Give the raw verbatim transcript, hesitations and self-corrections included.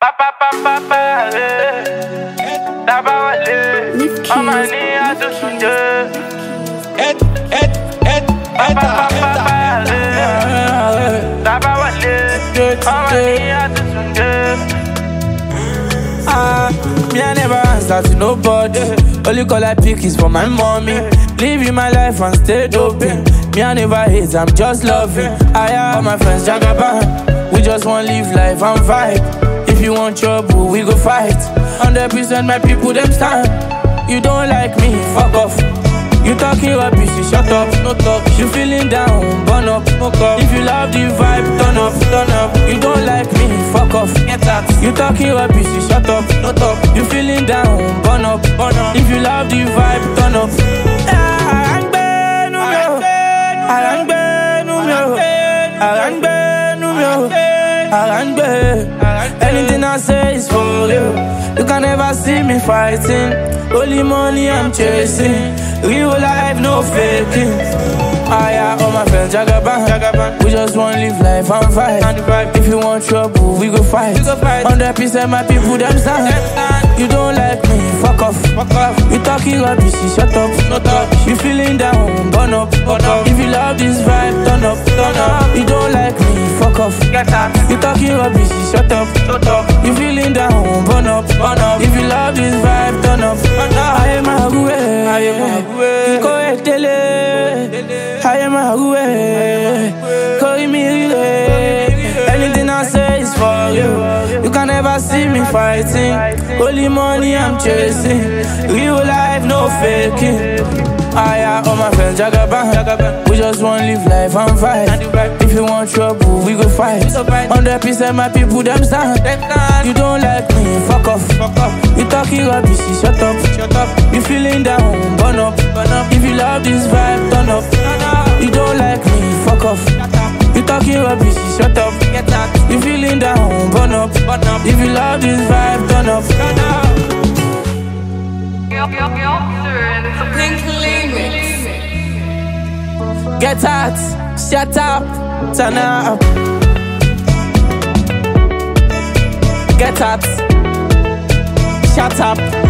Papa papa papa, taba wale, mama ni atusunde. Et et et Papa papa papa, taba wale, mama ni atusunde. Ah, me I never answer to nobody. Only call I pick is for my mommy. Living my life and stay doping. Me I never hate, I'm just loving. I have all my friends Jagaban. We just want live life and vibe. If you want trouble, we go fight. Hundred percent my people them stand. You don't like me, fuck off. You talking rubbish, you shut up, no talk. You feeling down, burn up, fuck up. If you love the vibe, turn up, turn up. You don't like me, fuck off, get that. You talking rubbish, you shut up, no talk. You feeling down, burn up, burn up. If you love the vibe, turn up. Arangbe numero, arangbe numero, arangbe numero, arangbe. Anything I say is for you. You can never see me fighting. Only money I'm chasing. Real life, no faking. I have all my friends Jagaban. Jagaban. We just want live life and fight. If you want trouble, we go fight. Hundred percent my people them stand. You don't like me, fuck off. Fuck off. You talking rubbish, shut up. No talk. You feeling down, burn up. Burn up. If you love this vibe, turn up, turn up. You don't like me, fuck off. Get that. You talking rubbish, shut up. Shut up. You feeling down, burn up, burn up. If you love this vibe, turn up. I am a way, I am a way. Go ahead, tele. I am a way. Call me anything I say is for you. You can never see me fighting. Only money I'm chasing. Real life, no faking. I have all my friends Jagaban. We just want live life and fight. If you want trouble, we go fight. Hundred percent my people them stand. You don't like me, fuck off. You talking rubbish, shut up. You feeling down, burn up. If you love this vibe, turn up. You don't like me, fuck off. You talking rubbish, shut up. You feeling down, burn up. If you love this vibe, turn up. Get out, shut up, turn up. Get out, shut up.